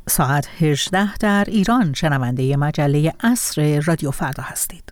ساعت 18 در ایران شنونده مجله عصر رادیو فردا هستید.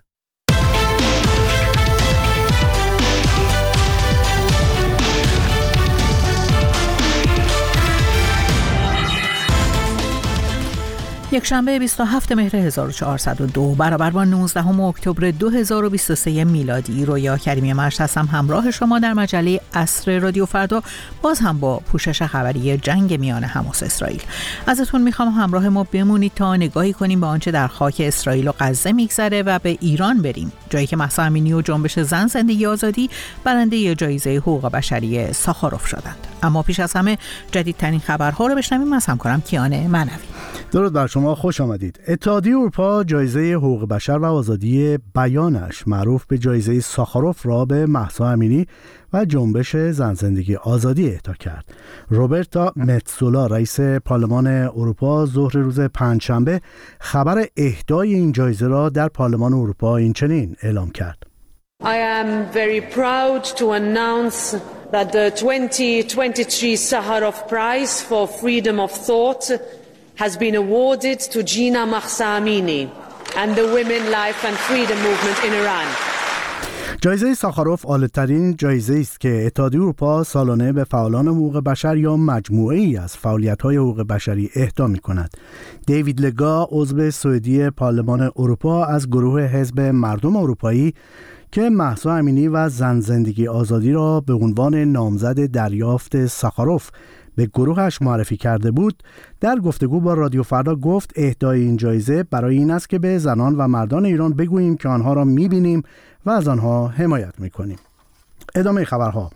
یکشنبه 27 مهر 1402 برابر با 19 اکتبر 2023 میلادی، رویا کریمی مرشد هستم همراه شما در مجله عصر رادیو فردا، باز هم با پوشش خبری جنگ میان حماس اسرائیل. ازتون میخوام همراه ما بمونید تا نگاهی کنیم به آنچه در خاک اسرائیل و غزه میگذره و به ایران بریم، جایی که مهسا امینی و جنبش زن زندگی آزادی برنده جایزه حقوق بشری ساخاروف شدند. اما پیش از همه جدیدترین خبرها رو بشنویم از همکارم کیان معنوی. درود بر شما، خوش آمدید. اتحادیه اروپا جایزه حقوق بشر و آزادی بیانش معروف به جایزه ساخاروف را به مهسا امینی و جنبش زن زندگی آزادی اهدا کرد. روبرتا متسولا رئیس پارلمان اروپا ظهر روز پنجشنبه خبر اهدای این جایزه را در پارلمان اروپا این چنین اعلام کرد: I am very proud to announce that the 2023 Sakharov Prize for Freedom of Thought has been awarded to Jina Mahsa Amini and the Women, Life and Freedom Movement in Iran. جایزه ساخاروف عالی‌ترین جایزه است که اتحادیه اروپا سالانه به فعالان حقوق بشر یا مجموعه‌ای از فعالیت‌های حقوق بشری اهدا می‌کند. دیوید لگا، عضو سوئدی پارلمان اروپا از گروه حزب مردم اروپایی که مهسا امینی و زن زندگی آزادی را به عنوان نامزد دریافت ساخاروف به گروهش معرفی کرده بود، در گفتگو با رادیو فردا گفت اهدای این جایزه برای این است که به زنان و مردان ایران بگوییم که آنها را می‌بینیم و از آنها حمایت می‌کنیم. ادامه خبرها.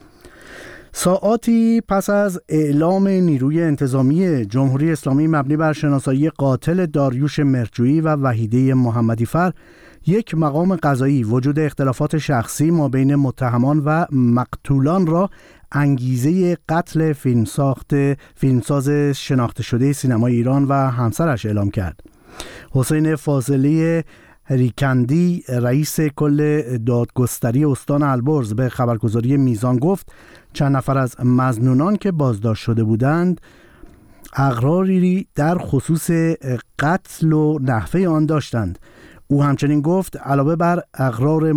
ساعاتی پس از اعلام نیروی انتظامی جمهوری اسلامی مبنی بر شناسایی قاتل داریوش مهرجویی و وحیده محمدی‌فر، یک مقام قضایی وجود اختلافات شخصی ما بین متهمان و مقتولان را انگیزه قتل فیلمساز شناخته شده سینمای ایران و همسرش اعلام کرد. حسین فاضلی ریکندی، رئیس کل دادگستری استان البرز، به خبرگزاری میزان گفت چند نفر از مظنونان که بازداشت شده بودند اقراری در خصوص قتل و نحوه آن داشتند. او همچنین گفت علاوه بر اقرار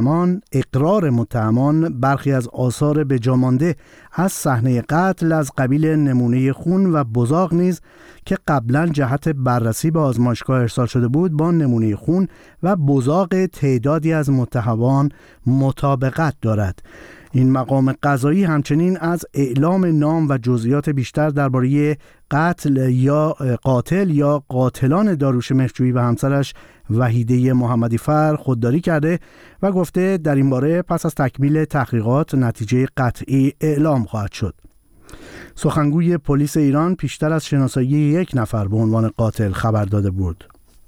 متهمان برخی از آثار بجامانده از صحنه قتل از قبیل نمونه خون و بزاق نیز که قبلا جهت بررسی به آزمایشگاه ارسال شده بود با نمونه خون و بزاق تعدادی از متهمان مطابقت دارد. این مقام قضایی همچنین از اعلام نام و جزئیات بیشتر درباره قاتل یا قاتلان داریوش مهرجویی و همسرش وحیده محمدی‌فر خودداری کرده و گفته در این باره پس از تکمیل تحقیقات نتیجه قطعی اعلام خواهد شد. سخنگوی پلیس ایران پیشتر از شناسایی یک نفر به عنوان قاتل خبر داده بود.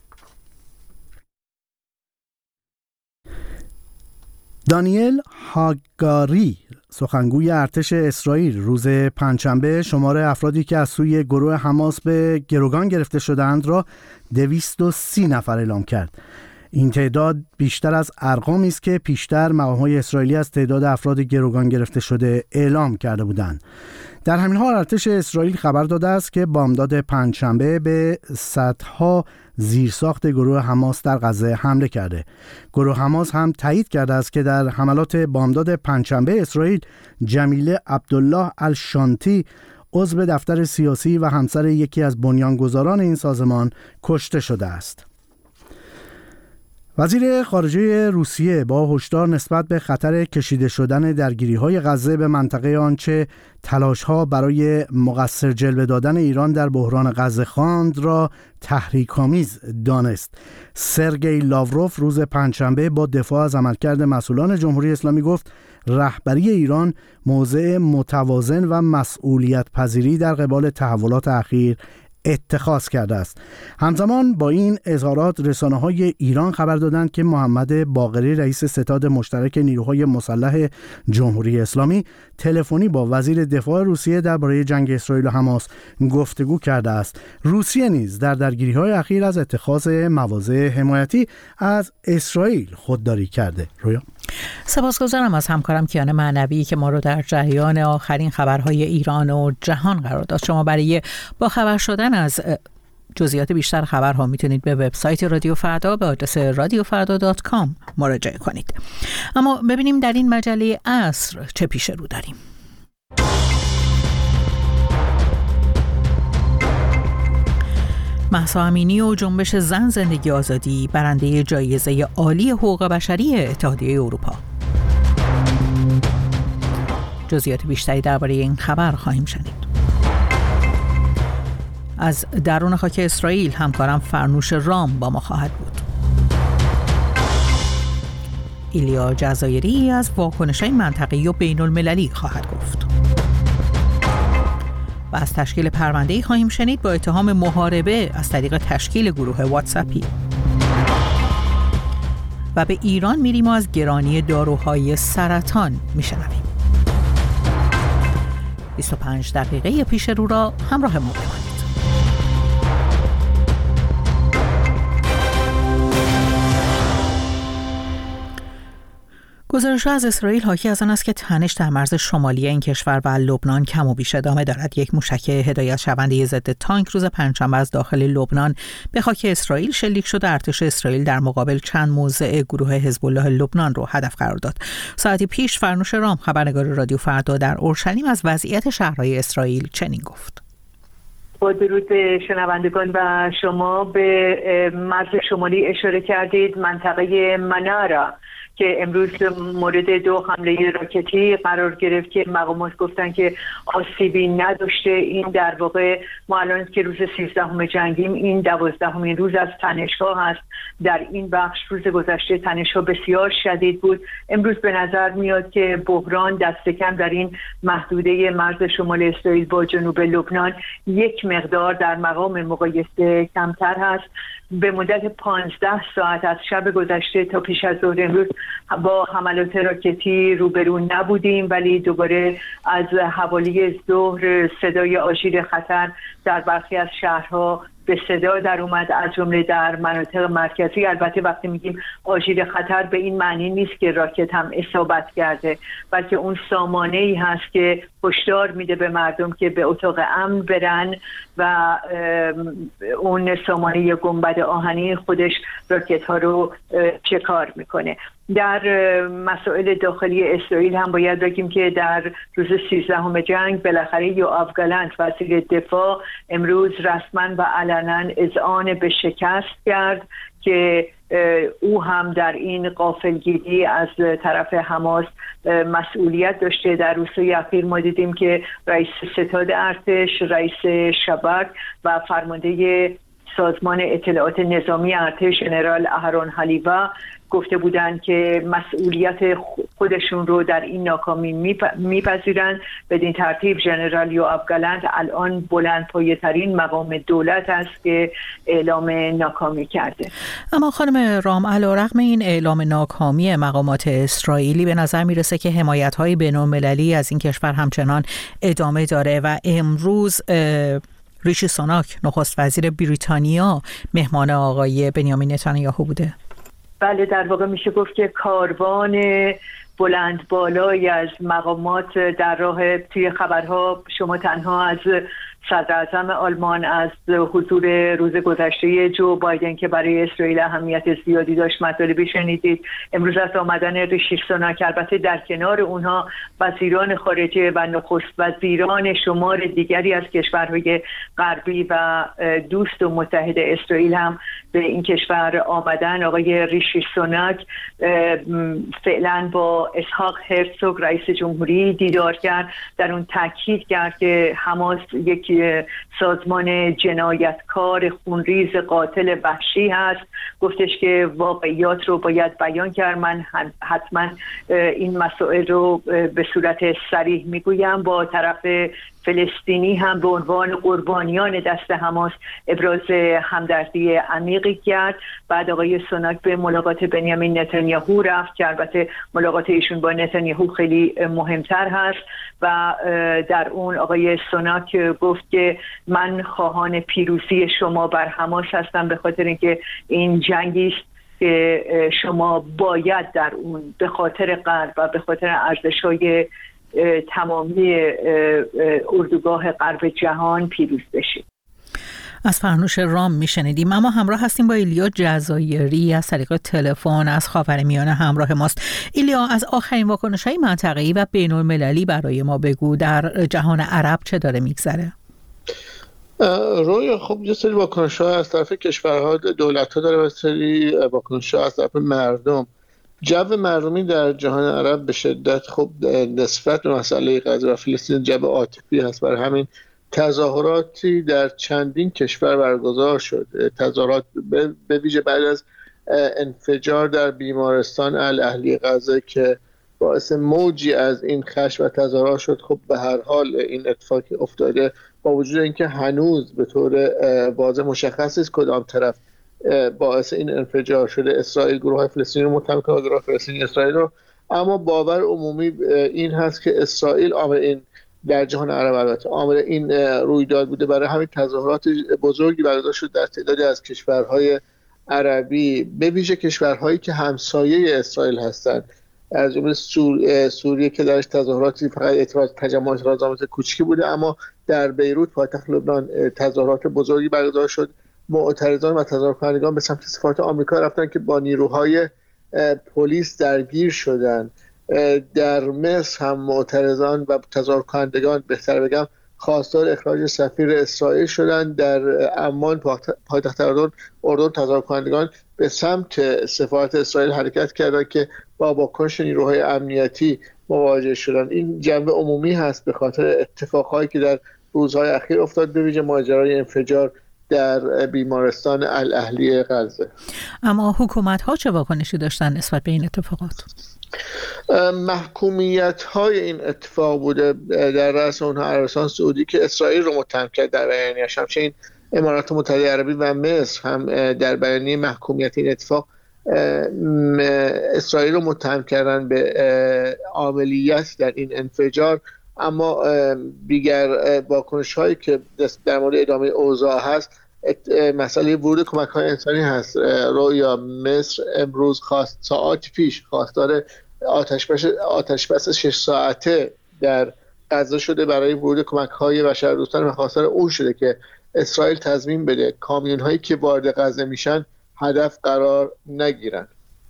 دانیل هاگاری، سخنگوی ارتش اسرائیل، روز پنجشنبه شمار افرادی که از سوی گروه حماس به گروگان گرفته شدند را 230 نفر اعلام کرد. این تعداد بیشتر از ارقامی است که پیشتر مقام‌های اسرائیلی از تعداد افراد گروگان گرفته شده اعلام کرده بودند. در همین حال ارتش اسرائیل خبر داده است که بامداد پنجشنبه به صدها زیرساخت گروه حماس در غزه حمله کرده. گروه حماس هم تایید کرده است که در حملات بامداد پنجشنبه اسرائیل جمیله عبدالله الشانتی، عضو دفتر سیاسی و همسر یکی از بنیانگذاران این سازمان، کشته شده است. وزیر خارجه روسیه با هشدار نسبت به خطر کشیده شدن درگیری‌های غزه به منطقه آنچه تلاش‌ها برای مقصر جلوه دادن ایران در بحران غزه خواند را تحریک‌آمیز دانست. سرگئی لاوروف روز پنجشنبه با دفاع از عملکرد مسئولان جمهوری اسلامی گفت رهبری ایران موضع متوازن و مسئولیت پذیری در قبال تحولات اخیر اتخاذ کرده است. همزمان با این اظهارات رسانه‌های ایران خبر دادند که محمد باقری، رئیس ستاد مشترک نیروهای مسلح جمهوری اسلامی، تلفنی با وزیر دفاع روسیه درباره جنگ اسرائیل و حماس گفتگو کرده است. روسیه نیز در درگیری‌های اخیر از اتخاذ مواضع حمایتی از اسرائیل خودداری کرده. رویا سپاسگزارم از همکارم کیان معنوی که ما رو در جریان آخرین خبرهای ایران و جهان قرار داد. شما برای با خبر شدن از جزئیات بیشتر خبرها میتونید به وبسایت رادیو فردا به آدرس radiofarda.com مراجعه کنید. اما ببینیم در این مجله عصر چه پیش رو داریم. مهسا امینی و جنبش زن زندگی آزادی برنده جایزه عالی حقوق بشری اتحادیه اروپا. جزئیات بیشتری درباره این خبر خواهیم شنید. از درون خاک اسرائیل همکارم فرنوش رام با ما خواهد بود. ایلیا جزایری از واکنش‌های منطقه‌ای و بین‌المللی خواهد گفت. و از تشکیل پرونده‌ای خواهیم شنید با اتهام محاربه از طریق تشکیل گروه واتساپی. و به ایران میریم و از گرانی داروهای سرطان میشنویم. 25 دقیقه پیش رو را همراه ما بمانید. گزارش‌ها از اسرائیل حاکی از آن است که تنش در مرز شمالی این کشور و لبنان کم و بیش ادامه دارد. یک موشک هدایت شونده ضد تانک روز پنجشنبه از داخل لبنان به خاک اسرائیل شلیک شد. ارتش اسرائیل در مقابل چند موضع گروه حزب الله لبنان رو هدف قرار داد. ساعتی پیش فرنوش رام خبرنگار رادیو فردا در اورشلیم از وضعیت شهرهای اسرائیل چنین گفت: با درود به شنوندگان و شما، به مرز شمالی اشاره کردید. منطقه منارا که امروز مورد 2 حمله راکتی قرار گرفت که مقامات گفتن که آسیبی نداشته. این در واقع ما الان که روز 13 جنگیم، این 12مین روز از تنش‌ها هست در این بخش. روز گذشته تنش‌ها بسیار شدید بود. امروز به نظر میاد که بحران دست کم در این محدوده مرز شمال اسرائیل با جنوب لبنان یک مقدار در مقام مقایسه کمتر هست. به مدت 15 ساعت از شب گذشته تا پیش از ظهر امروز با حملات راکتی روبرو نبودیم، ولی دوباره از حوالی ظهر صدای آژیر خطر در برخی از شهرها به صدا در اومد، از جمله در مناطق مرکزی. البته وقتی میگیم آژیر خطر به این معنی نیست که راکت هم اصابت کرده، بلکه اون سامانه‌ای هست که هشدار میده به مردم که به اتاق امن برن و اون سامانه گنبد آهنی خودش راکت ها رو شکار میکنه. در مسائل داخلی اسرائیل هم باید بگیم که در روز 13 جنگ بالاخره یوآف گالنت وزیر دفاع امروز رسما و علنا اذعان به شکست کرد که او هم در این غافلگیری از طرف حماس مسئولیت داشته. در روزهای اخیر ما دیدیم که رئیس ستاد ارتش، رئیس شبک و فرمانده سازمان اطلاعات نظامی ارتش ژنرال اهرون حلیوا گفته بودند که مسئولیت خودشون رو در این ناکامی میپذیرند. بدین ترتیب ژنرال یوآف گالنت الان بلندپایه‌ترین مقام دولت است که اعلام ناکامی کرده. اما خانم رام، علیرغم این اعلام ناکامی مقامات اسرائیلی، به نظر میرسه که حمایت‌های بین‌المللی از این کشور همچنان ادامه داره و امروز ریشی سوناک نخست وزیر بریتانیا مهمان آقای بنیامین نتانیاهو بوده. بله، در واقع میشه گفت که کاروان بلند بالای از مقامات در راه. توی خبرها شما تنها از صدراعظم آلمان از حضور روز گذشته جو بایدن که برای اسرائیل اهمیت زیادی داشت مطالبی شنیدید. امروز از آمدن ریشی سوناک، البته در کنار اونها وزیران خارجه و نخست وزیران شمار دیگری از کشورهای غربی و دوست و متحد اسرائیل هم به این کشور آمدن. آقای ریشی سوناک فعلا با اسحاق هرزوگ رئیس جمهوری دیدار کرد، در اون تاکید کرد که حماس یک سازمان جنایتکار خونریز قاتل وحشی هست. گفتش که واقعیات رو باید بیان کرد. من حتما این مسائل رو به صورت صریح میگویم. با طرف فلسطینی هم به عنوان قربانیان دست حماس ابراز همدردی عمیقی کرد. بعد آقای سوناک به ملاقات بنیامین نتانیاهو رفت که البته ملاقات ایشون با نتانیاهو خیلی مهمتر هست و در اون آقای سوناک گفت که من خواهان پیروزی شما بر حماس هستم، به خاطر اینکه این جنگی است که شما باید در اون به خاطر غرب و به خاطر ارزش‌های تمامی اردوگاه غرب جهان پیروز بشید. از فرنوش رام میشنیدیم. اما همراه هستیم با ایلیا جزایری از طریق تلفن از خاورمیانه همراه ماست. ایلیا، از آخرین واکنش‌های منطقه‌ای و بین‌المللی برای ما بگو. در جهان عرب چه داره میگذره؟ رویا خب یه سری واکنش‌ها از طرف کشورها، دولت‌ها داره و سری واکنش‌ها از طرف مردم. جو مردمی در جهان عرب به شدت خب نسبت به مسئله غزه و فلسطین جو عاطفی هست. برای همین تظاهراتی در چندین کشور برگزار شد. تظاهرات به ویژه بعد از انفجار در بیمارستان الاهلی غزه که باعث موجی از این خشم و تظاهرات شد. خب به هر حال این اتفاقی افتاده با وجود اینکه هنوز به طور واضح مشخص است کدام طرف باعث این انفجار شده، اسرائیل گروه فلسطینی رو متهم کرده، گروه فلسطینی اسرائیل رو. اما باور عمومی این هست که اسرائیل عامل این در جهان عرب البته عامل این رویداد بوده. برای همین تظاهرات بزرگی برگزار شد در تعدادی از کشورهای عربی، به ویژه کشورهایی که همسایه اسرائیل هستند، از جمله سوریه که درش تظاهراتی فقط تجمع اعتراضات کوچکی بوده، اما در بیروت پایتخت لبنان تظاهرات بزرگی برگزار شد. معترضان و تظاهرکنندگان به سمت سفارت آمریکا رفتن که با نیروهای پلیس درگیر شدند. در مصر هم معترضان و تظاهرکنندگان، بهتر بگم، خواستار اخراج سفیر اسرائیل شدند. در عمان پایتخت اردن تظاهرکنندگان به سمت سفارت اسرائیل حرکت کردند که با واکنش نیروهای امنیتی مواجه شدند. این جنبه عمومی هست به خاطر اتفاقهایی که در روزهای اخیر افتاد، به ویژه ماجرای انفجار در بیمارستان الاهلی غزه. اما حکومت‌ها چه واکنشی داشتن نسبت به این اتفاقات؟ محکومیت‌های این اتفاق بوده در رأس اونها عربستان سعودی که اسرائیل رو متهم کرد در بیانیه‌اش. همچنین امارات متحده عربی و مصر هم در بیانیه محکومیت این اتفاق اسرائیل رو متهم کردن به عاملیت در این انفجار. اما دیگر واکنش‌هایی که در مورد ادامه اوضاع هست، مسئله ورود کمک‌های انسانی هست. رویا مصر امروز ساعات پیش خواستار آتشبس 6 ساعته در غزه شده برای ورود کمک‌های بشردوستانه و خواستار اون شده که اسرائیل تضمین بده کامیون‌هایی که وارد غزه میشن هدف قرار نگیرن.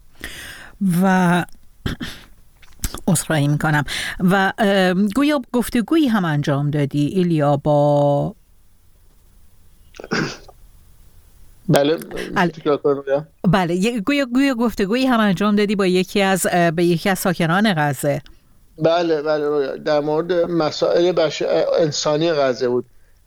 و عذرخواهی میکنم. و گویا گفتگویی هم انجام دادی ایلیا با بله گویا گفتگویی هم انجام دادی با یکی از ساکنان غزه. بله رویا، در مورد مسائل انسانی غزه بود.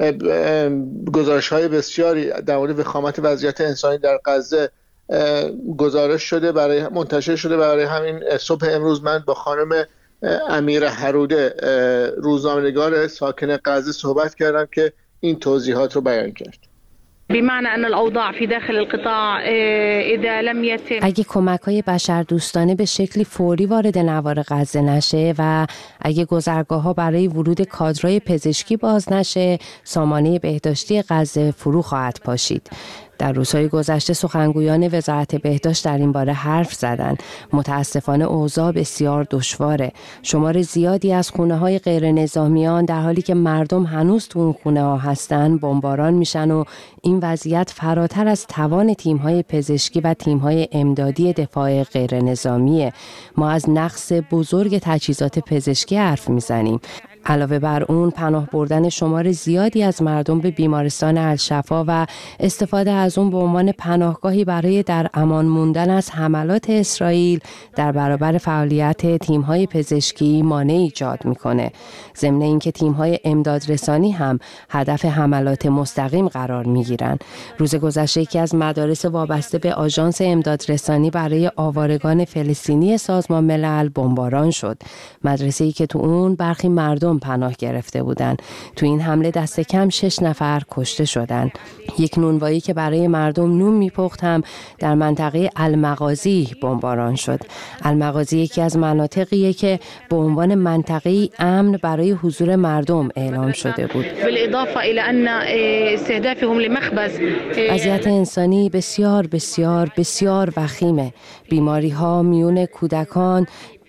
گزارش‌های بسیاری در مورد وخامت وضعیت انسانی در غزه گزارش شده، منتشر شده. برای همین صبح امروز من با خانم امیر حروده، روزنامه‌نگار ساکن غزه، صحبت کردم که این توضیحات رو بیان کرد. بمعنى أن الأوضاع في داخل القطاع إذا لم يتم، اگه کمک‌های بشردوستانه به شکلی فوری وارد نوار غزه نشه و اگه گذرگاه‌ها برای ورود کادرهای پزشکی باز نشه، سامانه بهداشتی غزه فرو خواهد پاشید. در روزهای گذشته سخنگویان وزارت بهداشت در این باره حرف زدند. متاسفانه اوضاع بسیار دشواره. شمار زیادی از خونه‌های غیر نظامیان در حالی که مردم هنوز تو اون خونه‌ها هستن بمباران میشن و این وضعیت فراتر از توان تیم‌های پزشکی و تیم‌های امدادی دفاع غیر نظامیه. ما از نقص بزرگ تجهیزات پزشکی حرف میزنیم. علاوه بر اون پناه بردن شمار زیادی از مردم به بیمارستان الشفا و استفاده از اون به عنوان پناهگاهی برای در امان موندن از حملات اسرائیل در برابر فعالیت تیم‌های پزشکی مانع ایجاد میکنه. ضمن اینکه تیم‌های امدادرسانی هم هدف حملات مستقیم قرار میگیرن. روز گذشته یکی از مدارس وابسته به آژانس امدادرسانی برای آوارگان فلسطینی سازمان ملل بمباران شد. مدرسه‌ای که تو اون برخی مردم پناه گرفته بودند. تو این حمله دست کم 6 نفر کشته شدند. یک نونوایی که برای مردم نون میپخت هم در منطقه المغازی بمباران شد. المغازی یکی از مناطقیه که به عنوان منطقه امن برای حضور مردم اعلام شده بود. بالاضافه الى ان استهدافهم لمخبز، وضعیت انسانی بسیار بسیار بسیار وخیمه. بیماری ها میون کودکان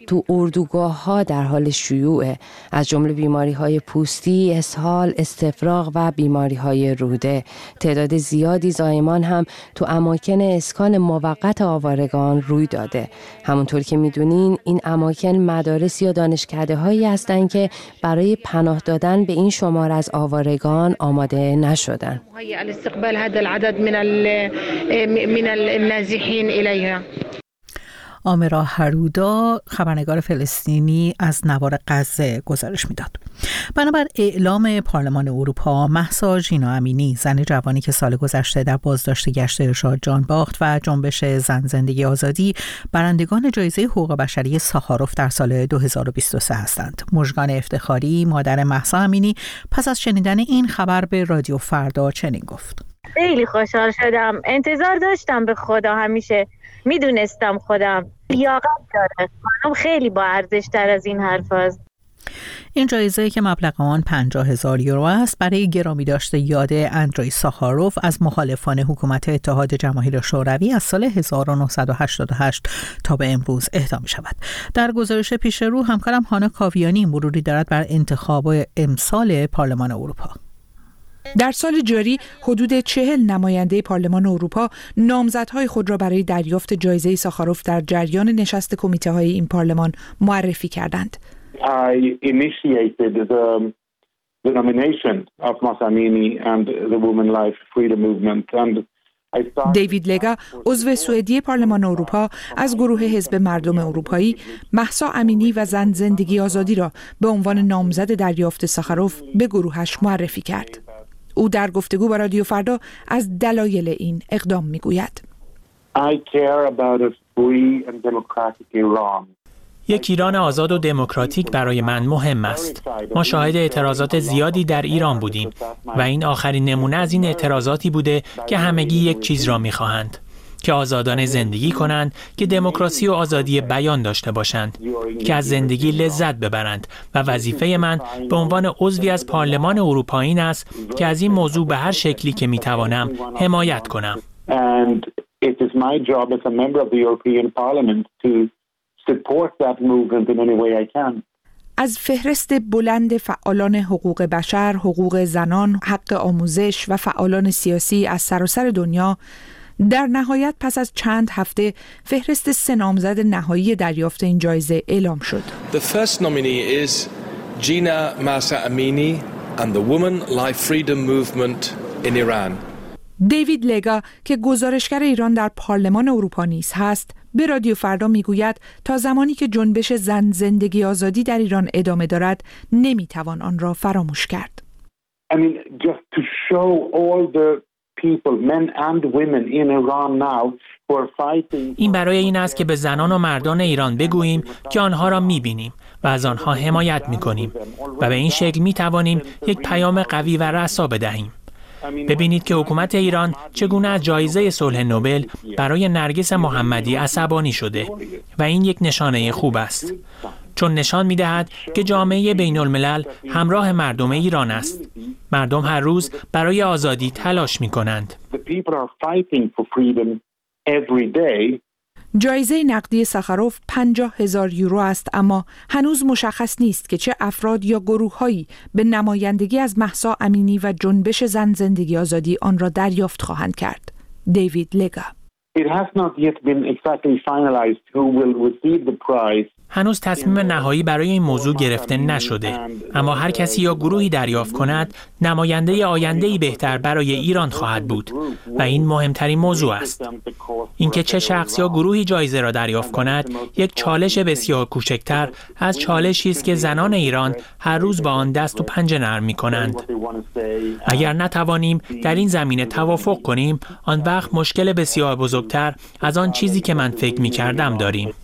تو اردوگاه‌ها در حال شیوعه، از جمله بیماری‌های پوستی، اسهال، استفراغ و بیماری‌های روده. تعداد زیادی زایمان هم تو اماکن اسکان موقت آوارگان روی داده. همونطور که می‌دونین این اماکن مدارس یا دانشکده‌هایی هستند که برای پناه دادن به این شمار از آوارگان آماده نشدن. استقبال هذا العدد من النازحين إليها. آمرا هرودا خبرنگار فلسطینی از نوار غزه گزارش میداد. بنابر اعلام پارلمان اروپا، مهسا ژینا امینی، زن جوانی که سال گذشته در بازداشت گشت ارشاد جان باخت و جنبش زن زندگی آزادی برندگان جایزه حقوق بشری ساخاروف در سال 2023 هستند. مژگان افتخاری، مادر مهسا امینی، پس از شنیدن این خبر به رادیو فردا چنین گفت: خیلی خوشحال شدم. انتظار داشتم به خدا، همیشه میدونستم خودم لیاقت داره. خانم خیلی با ارزش تر از این حرف است. این جایزه که مبلغ آن 50,000 یورو است برای گرامی داشته یاد اندری ساخاروف از مخالفان حکومت اتحاد جماهیر شوروی از سال 1988 تا به امروز اهدا می شود. در گزارش پیش رو همکارم هانا کاویانی مروری دارد بر انتخاب امسال پارلمان اروپا. در سال جاری حدود 40 نماینده پارلمان اروپا نامزدهای خود را برای دریافت جایزه ساخاروف در جریان نشست کمیته‌های این پارلمان معرفی کردند. I initiated the nomination of Mahsa Amini and the Women Life Freedom Movement and دیوید لگا، عضو سوئدی پارلمان اروپا، از گروه حزب مردم اروپایی مهسا امینی و زن زندگی آزادی را به عنوان نامزد دریافت ساخاروف به گروهش معرفی کرد. او در گفتگو با رادیو فردا از دلایل این اقدام میگوید: یک ایران آزاد و دموکراتیک برای من مهم است. ما شاهد اعتراضات زیادی در ایران بودیم و این آخرین نمونه از این اعتراضاتی بوده که همگی یک چیز را می‌خواهند، که آزادانه زندگی کنند، که دموکراسی و آزادی بیان داشته باشند، که از زندگی لذت ببرند و وظیفه من به عنوان عضوی از پارلمان اروپا این است که از این موضوع به هر شکلی که می‌توانم حمایت کنم. از فهرست بلند فعالان حقوق بشر، حقوق زنان، حق آموزش و فعالان سیاسی از سراسر دنیا، در نهایت پس از چند هفته فهرست 3 نامزد نهایی دریافت این جایزه اعلام شد. The first nominee is Gina Mahsa Amini and the Women Life Freedom Movement in Iran. دیوید لگا که گزارشگر ایران در پارلمان اروپا نیز هست، به رادیو فردا میگوید تا زمانی که جنبش زن زندگی آزادی در ایران ادامه دارد نمیتوان آن را فراموش کرد. I mean, just to show all the people, men and women in Iran now who are fighting. این برای این است که به زنان و مردان ایران بگوییم که آنها را می‌بینیم و از آنها حمایت می‌کنیم و به این شکل می‌توانیم یک پیام قوی و رسا بدهیم. ببینید که حکومت ایران چگونه از جایزه صلح نوبل برای نرگس محمدی عصبانی شده و این یک نشانه خوب است، چون نشان می‌دهد که جامعه بین‌الملل همراه مردم ایران است. مردم هر روز برای آزادی تلاش می‌کنند. جایزه نقدی ساخاروف 50,000 یورو است، اما هنوز مشخص نیست که چه افراد یا گروه‌هایی به نمایندگی از مهسا امینی و جنبش زن زندگی آزادی آن را دریافت خواهند کرد. دیوید لگا: It has not yet been exactly finalized who will receive the prize. هنوز تصمیم نهایی برای این موضوع گرفته نشده، اما هر کسی یا گروهی دریافت کند نماینده آینده‌ای بهتر برای ایران خواهد بود و این مهمترین موضوع است. اینکه چه شخص یا گروهی جایزه را دریافت کند یک چالش بسیار کوچکتر از چالشی است که زنان ایران هر روز با آن دست و پنجه نرم می‌کنند. اگر نتوانیم در این زمینه توافق کنیم، آن وقت مشکل بسیار بزرگتر از آن چیزی که من فکر می‌کردم داریم.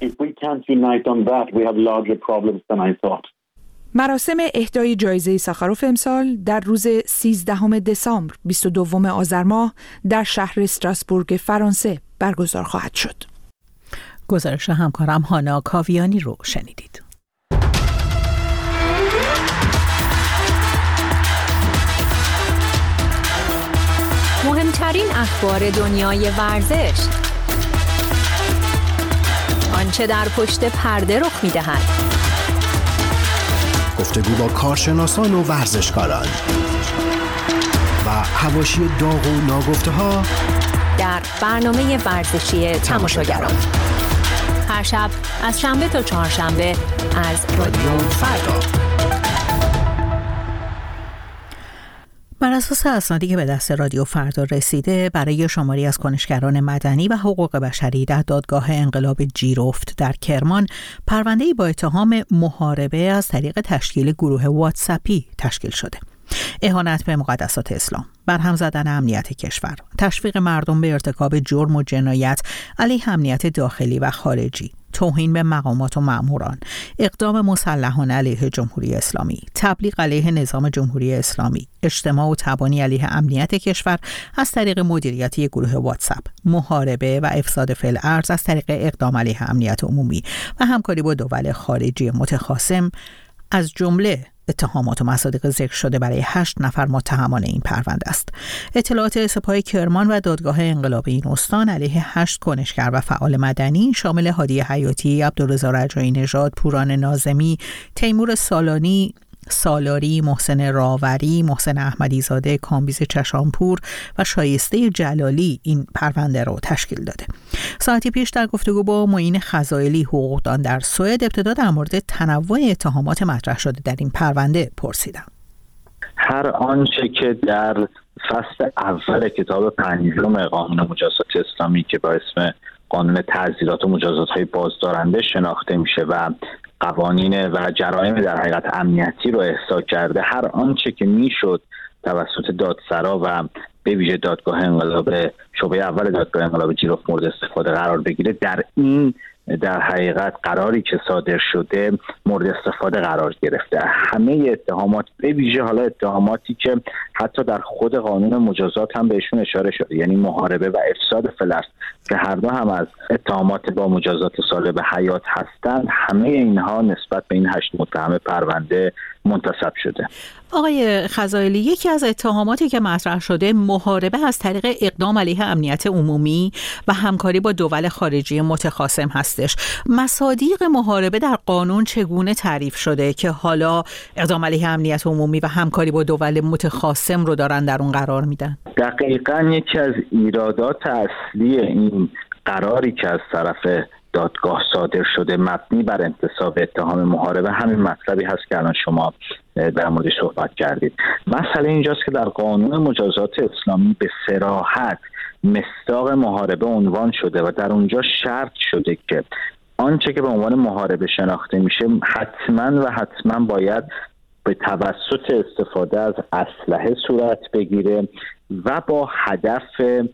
مراسم اهدای جایزه ساخاروف امسال در روز 13 دسامبر 22 آذر ماه در شهر استراسبورگ فرانسه برگزار خواهد شد. گزارش همکارم هانا کاویانی رو شنیدید. مهمترین اخبار دنیای ورزش. آنچه در پشت پرده رخ می‌دهد. گفتگو با کارشناسان و ورزشکاران و حواشی داغ و ناگفته‌ها در برنامه ورزشی تماشاگران. هر شب از شنبه تا چهارشنبه از رادیو فردا. بر اساس اسنادی که به دست رادیو فردا رسیده، برای شماری از کنشگران مدنی و حقوق بشری در دادگاه انقلاب جیرفت در کرمان پرونده‌ای با اتهام محاربه از طریق تشکیل گروه واتساپی تشکیل شده. اهانت به مقدسات اسلام، برهم زدن امنیت کشور، تشویق مردم به ارتکاب جرم و جنایت علیه امنیت داخلی و خارجی، توهین به مقامات و مأموران، اقدام مسلحانه علیه جمهوری اسلامی، تبلیغ علیه نظام جمهوری اسلامی، اجتماع و تبانی علیه امنیت کشور از طریق مدیریت یک گروه واتساپ، محاربه و افساد فی الارض از طریق اقدام علیه امنیت عمومی و همکاری با دول خارجی متخاصم از جمله اتهامات و مصادیق ذکر شده برای 8 نفر متهمان این پرونده است. اطلاعات سپاه کرمان و دادگاه انقلاب این استان علیه 8 کنشگر و فعال مدنی شامل هادی حیاتی، عبدالرضا رجایی نژاد، پوران ناظمی، تیمور سالاری، محسن راوری، محسن احمدی زاده، کامبیز چشانپور و شایسته جلالی این پرونده رو تشکیل داده. ساعتی پیش در گفتگو با معین خزائلی حقوقدان در سوئد ابتدا در مورد تنوع اتهامات مطرح شده در این پرونده پرسیدم. هر آنچه که در فصل اول کتاب 5 قانون مجازات اسلامی که با اسم قانون تعزیرات و مجازات‌های بازدارنده شناخته میشه و قوانین و جرایم در حقیقت امنیتی رو احصا کرده، هر آنچه که میشد توسط دادسرا و به ویژه دادگاه انقلاب شعبه اول دادگاه انقلاب جیرفت مورد استفاده قرار بگیره، در حقیقت قراری که صادر شده مورد استفاده قرار گرفته. همه اتهامات، به ویژه حالا اتهاماتی که حتی در خود قانون مجازات هم بهشون اشاره شده، یعنی محاربه و افساد فلرد که هر دو هم از اتهامات با مجازات سالب حیات هستند، همه اینها نسبت به این 8 متهم پرونده منتسب شده. آقای خزائلی، یکی از اتهاماتی که مطرح شده محاربه از طریق اقدام علیه امنیت عمومی و همکاری با دول خارجی متخاصم هستش. مصادیق محاربه در قانون چگونه تعریف شده که حالا اقدام علیه امنیت عمومی و همکاری با دول متخاصم رو دارن در اون قرار میدن؟ دقیقاً یکی از ایرادات اصلی این قراری که از طرف دادگاه صادر شده مبنی بر انتصاب اتهام محاربه همین مطلبی هست که الان شما در موردش صحبت کردید. مسئله اینجاست که در قانون مجازات اسلامی به صراحت مصداق محاربه عنوان شده و در اونجا شرط شده که آنچه که به عنوان محاربه شناخته میشه حتما باید به توسط استفاده از اسلحه صورت بگیره و با هدف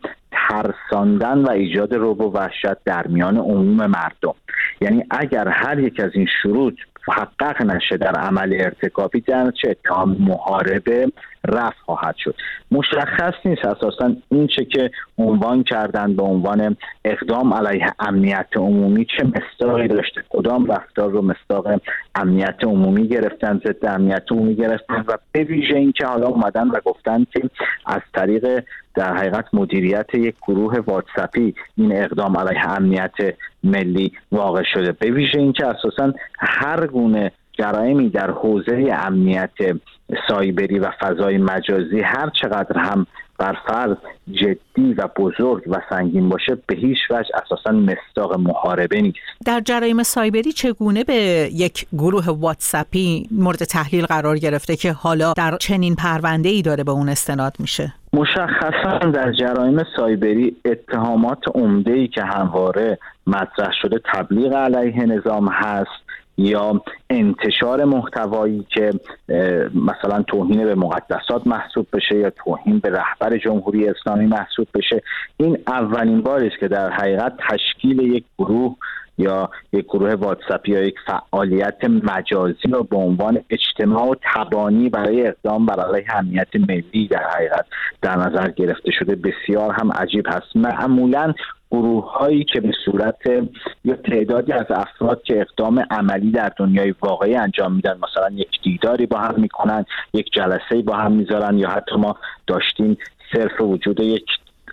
ترساندن و ایجاد رعب و وحشت در میان عموم مردم. یعنی اگر هر یک از این شروط محقق نشه در عمل ارتکابی، در چه اتهام محاربه رفع خواهد شد. مشخص نیست اساساً این چه که عنوان کردن به عنوان اقدام علیه امنیت عمومی چه مصداقی داشته، کدام رفتار رو مصداق امنیت عمومی گرفتن، ضد امنیت عمومی گرفتن و به ویژه این که حالا اومدن و گفتن که از طریق در حقیقت مدیریت یک گروه واتساپی این اقدام علیه امنیت ملی واقع شده. به ویژه این که اساساً هر گونه جرایمی در حوزه امنیت سایبری و فضای مجازی هر چقدر هم بر فرض جدی و بزرگ و سنگین باشه به هیچ وجه اساساً مصداق محاربه نیست. در جرایم سایبری چگونه به یک گروه واتساپی مورد تحلیل قرار گرفته که حالا در چنین پرونده‌ای داره به اون استناد میشه؟ مشخصاً در جرایم سایبری اتهامات عمده‌ای که همواره مطرح شده تبلیغ علیه نظام هست یا انتشار محتوایی که مثلا توهین به مقدسات محسوب بشه یا توهین به رهبر جمهوری اسلامی محسوب بشه. این اولین باری است که در حقیقت تشکیل یک گروه یا یک گروه واتساپی یا یک فعالیت مجازی رو به عنوان اجتماع و تبانی برای اقدام بر علیه امنیت ملی در حقیقت در نظر گرفته شده. بسیار هم عجیب هست. معمولاً گروه هایی که به صورت یا تعدادی از افراد که اقدام عملی در دنیای واقعی انجام میدن، مثلا یک دیداری با هم میکنن، یک جلسه با هم میذارن، یا حتی ما داشتیم صرف وجود یک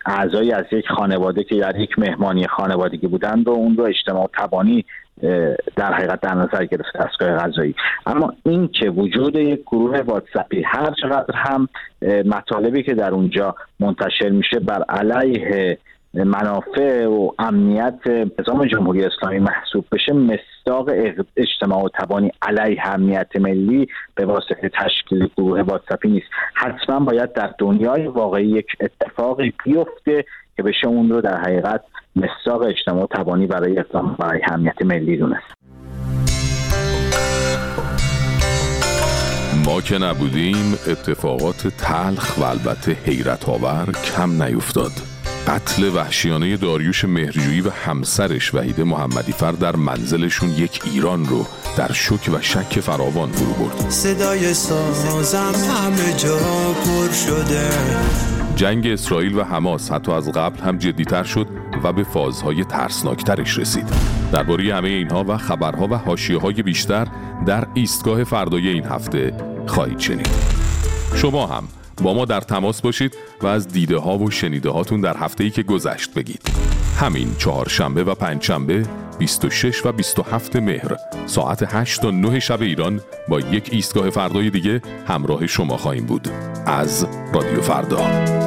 اعضایی از یک خانواده که در یک مهمانی خانوادگی بودند و اون رو اجتماع تبانی در حقیقت در نظر گرفت دستگاه قضایی. اما این که وجود یک گروه واتساپی هر چقدر هم مطالبی که در اونجا منتشر میشه بر علیه منافع و امنیت نظام جمهوری اسلامی محسوب بشه، مصداق اجتماع تبانی علیه امنیت ملی به واسطه تشکیل گروه واتساپی نیست. حتما باید در دنیای واقعی یک اتفاقی بیفته که بشه اون رو در حقیقت مصداق اجتماع تبانی برای اقدام برای امنیت ملی دونست. ما که نبودیم اتفاقات تلخ و البته حیرت آور کم نیفتاد. قتل وحشیانه داریوش مهرجویی و همسرش وحیده محمدیفر در منزلشون یک ایران رو در شوک و شک فراوان فرو برد. صدای سازم همه جا پر شده. جنگ اسرائیل و حماس حتی از قبل هم جدی‌تر شد و به فازهای ترسناکترش رسید. درباره همه اینها و خبرها و حاشیه‌های بیشتر در ایستگاه فردای این هفته خواهید شنید. شما هم با ما در تماس باشید و از دیده ها و شنیده هاتون در هفته‌ای که گذشت بگید. همین چهارشنبه و پنجشنبه 26 و 27 مهر ساعت 8 تا 9 شب ایران با یک ایستگاه فردای دیگه همراه شما خواهیم بود از رادیو فردا.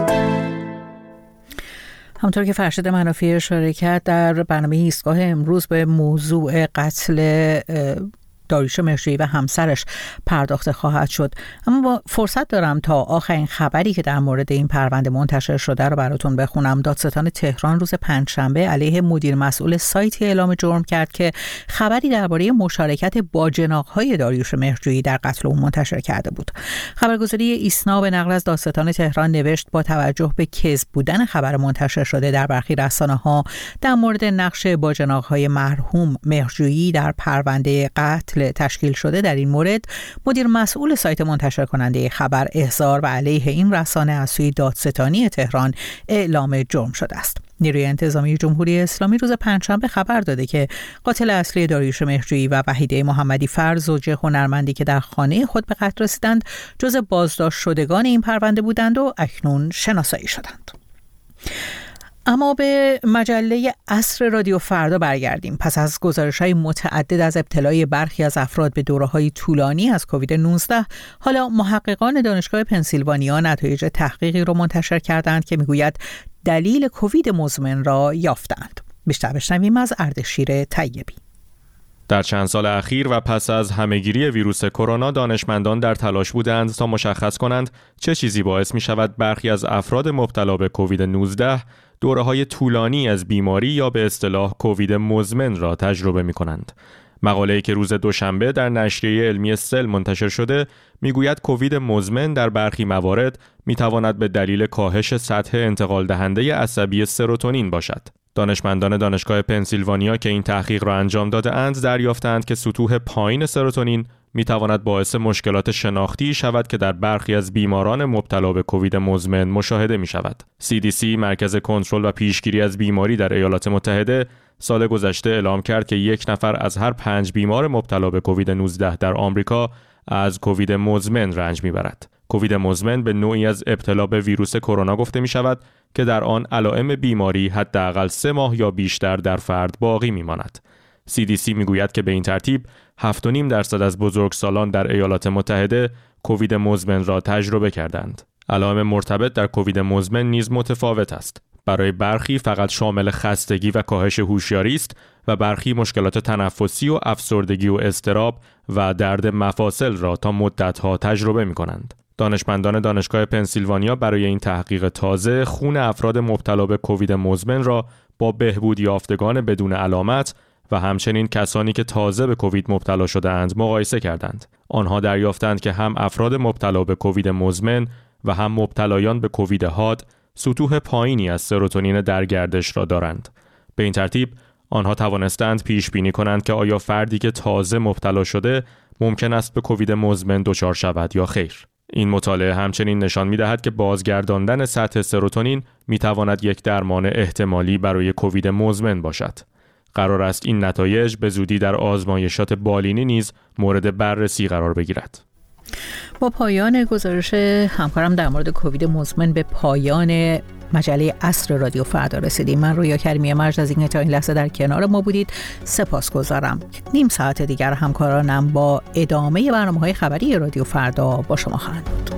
همونطور که فرشید منافی اشاره کرد، در برنامه ایستگاه امروز به موضوع قتل داریوش مهرجویی و همسرش پرداخته خواهد شد. اما با فرصت دارم تا آخرین خبری که در مورد این پرونده منتشر شده رو براتون بخونم. دادستان تهران روز پنجشنبه علیه مدیر مسئول سایتی اعلام جرم کرد که خبری درباره مشارکت باجناق‌های داریوش مهرجویی در قتل او منتشر کرده بود. خبرگزاری ایسنا به نقل از دادستان تهران نوشت با توجه به کذب بودن خبر منتشر شده در برخی رسانه‌ها در مورد نقش باجناق‌های مرحوم مهرجویی در پرونده قتل تشکیل شده، در این مورد مدیر مسئول سایت منتشر کننده خبر احضار و علیه این رسانه از سوی دادستانی تهران اعلام جرم شده است. نیروی انتظامی جمهوری اسلامی روز پنجشنبه خبر داده که قاتل اصلی داریوش مهرجویی و وحیده محمدیفر، زوج هنرمندی که در خانه خود به قتل رسیدند، جزو بازداشت شدگان این پرونده بودند و اکنون شناسایی شدند. اما به مجله عصر رادیو فردا برگردیم. پس از گزارش‌های متعدد از ابتلای برخی از افراد به دوره‌های طولانی از کووید 19، حالا محققان دانشگاه پنسیلوانیا نتایج تحقیقی را منتشر کردند که میگوید دلیل کووید مزمن را یافتند. بیشتر بشنویم از اردشیر طیبی. در چند سال اخیر و پس از همهگیری ویروس کرونا، دانشمندان در تلاش بودند تا مشخص کنند چه چیزی باعث می شود برخی از افراد مبتلا به کووید 19 دوره‌های طولانی از بیماری یا به اصطلاح کووید مزمن را تجربه می کنند. مقاله‌ای که روز دوشنبه در نشریه علمی سل منتشر شده میگوید کووید مزمن در برخی موارد می تواند به دلیل کاهش سطح انتقال دهنده عصبی سروتونین باشد. دانشمندان دانشگاه پنسیلوانیا که این تحقیق را انجام داده اند دریافتند که سطوح پایین سروتونین می تواند باعث مشکلات شناختی شود که در برخی از بیماران مبتلا به کووید مزمن مشاهده می شود. CDC مرکز کنترل و پیشگیری از بیماری در ایالات متحده سال گذشته اعلام کرد که 1 نفر از هر 5 بیمار مبتلا به کووید 19 در آمریکا از کووید مزمن رنج می برد. کووید مزمن به نوعی از ابتلا به ویروس کرونا گفته می شود که در آن علائم بیماری حداقل 3 ماه یا بیشتر در فرد باقی می ماند. CDC می گوید که به این ترتیب 7.5% از بزرگسالان در ایالات متحده کووید مزمن را تجربه کردند. علائم مرتبط در کووید مزمن نیز متفاوت است. برای برخی فقط شامل خستگی و کاهش هوشیاری است و برخی مشکلات تنفسی و افسردگی و اضطراب و درد مفاصل را تا مدت‌ها تجربه می‌کنند. دانشمندان دانشگاه پنسیلوانیا برای این تحقیق تازه خون افراد مبتلا به کووید مزمن را با بهبود یافتگان بدون علامت و همچنین کسانی که تازه به کووید مبتلا شده‌اند مقایسه کردند. آنها دریافتند که هم افراد مبتلا به کووید مزمن و هم مبتلایان به کووید حاد سطوح پایینی از سروتونین در گردش را دارند. به این ترتیب آنها توانستند پیش بینی کنند که آیا فردی که تازه مبتلا شده ممکن است به کووید مزمن دچار شود یا خیر. این مطالعه همچنین نشان می‌دهد که بازگرداندن سطح سروتونین می‌تواند یک درمان احتمالی برای کووید مزمن باشد. قرار است این نتایج به زودی در آزمایشات بالینی نیز مورد بررسی قرار بگیرد. با پایان گزارش همکارم در مورد کووید مزمن به پایان مجله عصر رادیو فردا رسیدیم. من رویا کریمی مرج از اینکه تا این لحظه در کنار ما بودید سپاسگزارم. نیم ساعت دیگر همکارانم با ادامه برنامه‌های خبری رادیو فردا با شما خواهند بود.